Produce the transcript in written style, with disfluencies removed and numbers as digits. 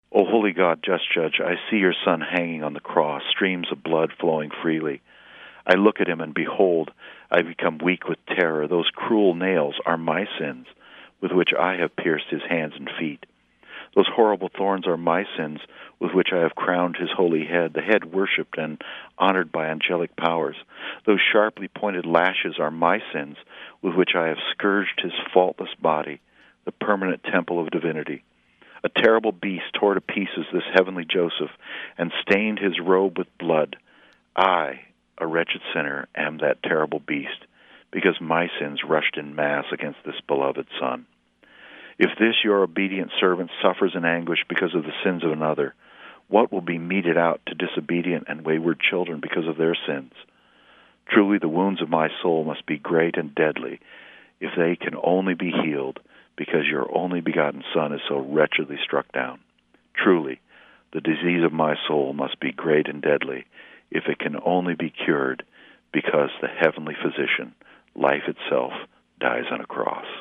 O holy God, just judge, I see your Son hanging on the cross, streams of blood flowing freely. I look at him, and behold, I become weak with terror. Those cruel nails are my sins, with which I have pierced his hands and feet. Those horrible thorns are my sins, with which I have crowned his holy head, the head worshipped and honored by angelic powers. Those sharply pointed lashes are my sins, with which I have scourged his faultless body, the permanent temple of divinity. A terrible beast tore to pieces this heavenly Joseph and stained his robe with blood. I, a wretched sinner, am that terrible beast, because my sins rushed in mass against this beloved Son. If this your obedient servant suffers in anguish because of the sins of another, what will be meted out to disobedient and wayward children because of their sins? Truly the wounds of my soul must be great and deadly, if they can only be healed, because your only begotten Son is so wretchedly struck down. Truly, the disease of my soul must be great and deadly, if it can only be cured, because the heavenly physician, life itself, dies on a cross.